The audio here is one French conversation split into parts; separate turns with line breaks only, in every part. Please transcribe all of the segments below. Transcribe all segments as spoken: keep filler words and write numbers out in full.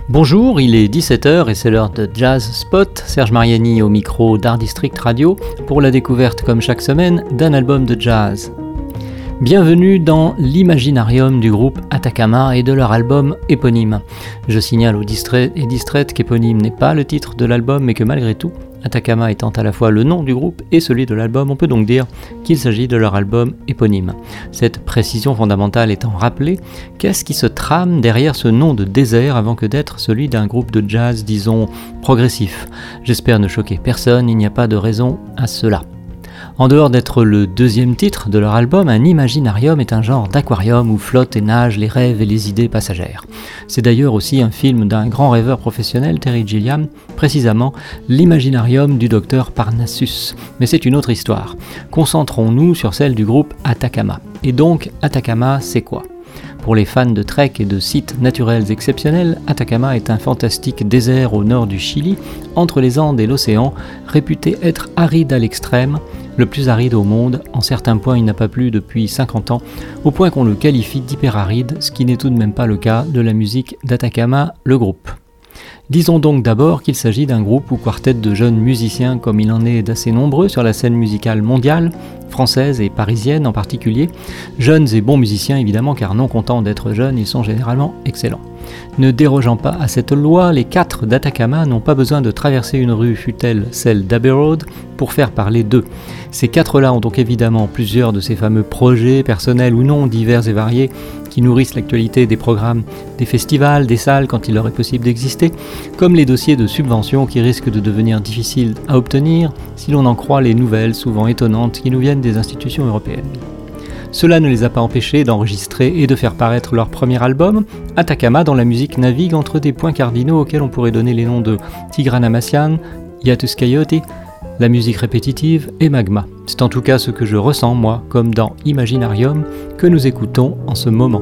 Bonjour, il est dix-sept heures et c'est l'heure de Jazz Spot. Serge Mariani au micro d'Art District Radio pour la découverte, comme chaque semaine, d'un album de jazz. Bienvenue dans l'imaginarium du groupe Atacama et de leur album éponyme. Je signale aux distraits et distraites qu'éponyme n'est pas le titre de l'album, mais que malgré tout, Atacama étant à la fois le nom du groupe et celui de l'album, on peut donc dire qu'il s'agit de leur album éponyme. Cette précision fondamentale étant rappelée, qu'est-ce qui se trame derrière ce nom de désert avant que d'être celui d'un groupe de jazz, disons, progressif ? J'espère ne choquer personne, il n'y a pas de raison à cela. En dehors d'être le deuxième titre de leur album, un imaginarium est un genre d'aquarium où flottent et nagent les rêves et les idées passagères. C'est d'ailleurs aussi un film d'un grand rêveur professionnel, Terry Gilliam, précisément l'imaginarium du docteur Parnassus. Mais c'est une autre histoire. Concentrons-nous sur celle du groupe Atacama. Et donc, Atacama, c'est quoi ? Pour les fans de trek et de sites naturels exceptionnels, Atacama est un fantastique désert au nord du Chili, entre les Andes et l'océan, réputé être aride à l'extrême, le plus aride au monde. En certains points, il n'a pas plu depuis cinquante ans, au point qu'on le qualifie d'hyperaride, ce qui n'est tout de même pas le cas de la musique d'Atacama, le groupe. Disons donc d'abord qu'il s'agit d'un groupe ou quartet de jeunes musiciens comme il en est d'assez nombreux sur la scène musicale mondiale, française et parisienne en particulier, jeunes et bons musiciens évidemment car non contents d'être jeunes, ils sont généralement excellents. Ne dérogeant pas à cette loi, les quatre d'Atacama n'ont pas besoin de traverser une rue, fût-elle celle d'Abbey Road, pour faire parler d'eux. Ces quatre-là ont donc évidemment plusieurs de ces fameux projets, personnels ou non, divers et variés, qui nourrissent l'actualité des programmes, des festivals, des salles quand il leur est possible d'exister, comme les dossiers de subventions qui risquent de devenir difficiles à obtenir si l'on en croit les nouvelles souvent étonnantes qui nous viennent des institutions européennes. Cela ne les a pas empêchés d'enregistrer et de faire paraître leur premier album, Atacama, dont la musique navigue entre des points cardinaux auxquels on pourrait donner les noms de Tigran Amassian, Hiatus Kaiyote, la musique répétitive et Magma. C'est en tout cas ce que je ressens, moi, comme dans Imaginarium, que nous écoutons en ce moment.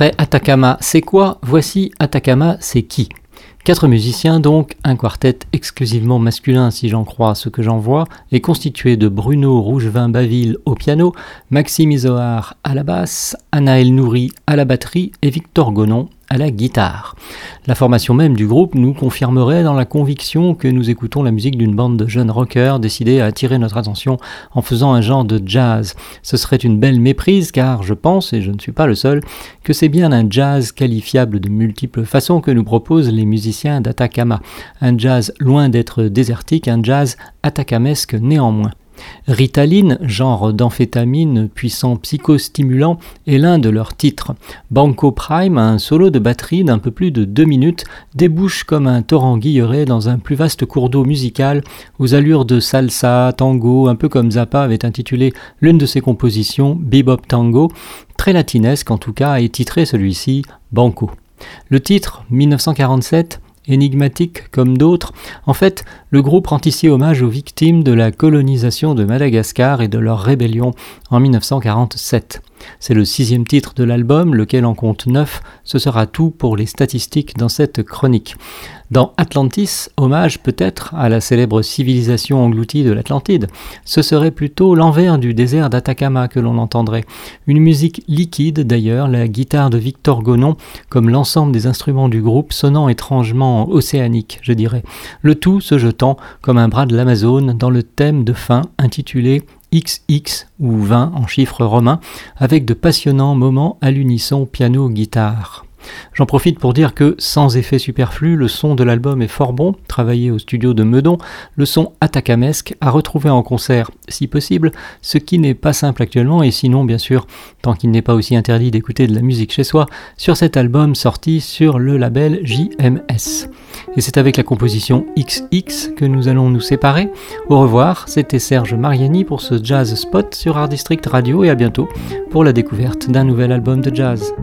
Après Atacama, c'est quoi? Voici Atacama, c'est qui? Quatre musiciens donc, un quartet exclusivement masculin si j'en crois ce que j'en vois, est constitué de Bruno Rougevin-Baville au piano, Maxime Izoard à la basse, Anaël Nouri à la batterie et Victor Gonon à la guitare. La formation même du groupe nous confirmerait dans la conviction que nous écoutons la musique d'une bande de jeunes rockers décidés à attirer notre attention en faisant un genre de jazz. Ce serait une belle méprise car je pense, et je ne suis pas le seul, que c'est bien un jazz qualifiable de multiples façons que nous proposent les musiciens d'Atacama. Un jazz loin d'être désertique, un jazz atacamesque néanmoins. Ritaline, genre d'amphétamine puissant psychostimulant, est l'un de leurs titres. Banco Prime, un solo de batterie d'un peu plus de deux minutes, débouche comme un torrent guilleret dans un plus vaste cours d'eau musical aux allures de salsa, tango, un peu comme Zappa avait intitulé l'une de ses compositions Bebop Tango, très latinesque en tout cas, et titré celui-ci Banco. Le titre, dix-neuf cent quarante-sept, énigmatique comme d'autres, en fait, le groupe rend ici hommage aux victimes de la colonisation de Madagascar et de leur rébellion en dix-neuf cent quarante-sept. C'est le sixième titre de l'album, lequel en compte neuf, ce sera tout pour les statistiques dans cette chronique. Dans Atlantis, hommage peut-être à la célèbre civilisation engloutie de l'Atlantide, ce serait plutôt l'envers du désert d'Atacama que l'on entendrait. Une musique liquide d'ailleurs, la guitare de Victor Gonon, comme l'ensemble des instruments du groupe, sonnant étrangement océanique, je dirais. Le tout se jetant comme un bras de l'Amazone dans le thème de fin intitulé X X ou vingt en chiffres romains, avec de passionnants moments à l'unisson piano-guitare. J'en profite pour dire que, sans effet superflu, le son de l'album est fort bon, travaillé au studio de Meudon, le son atacamesque à retrouver en concert, si possible, ce qui n'est pas simple actuellement, et sinon, bien sûr, tant qu'il n'est pas aussi interdit d'écouter de la musique chez soi, sur cet album sorti sur le label J M S. Et c'est avec la composition X X que nous allons nous séparer. Au revoir, c'était Serge Mariani pour ce Jazz Spot sur Art District Radio, et à bientôt pour la découverte d'un nouvel album de jazz.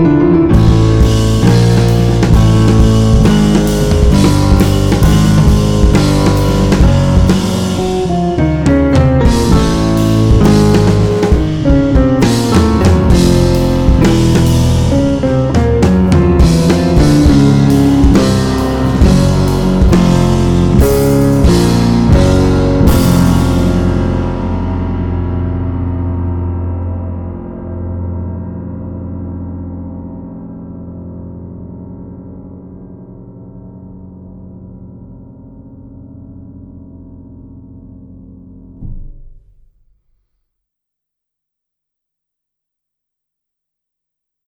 Thank you.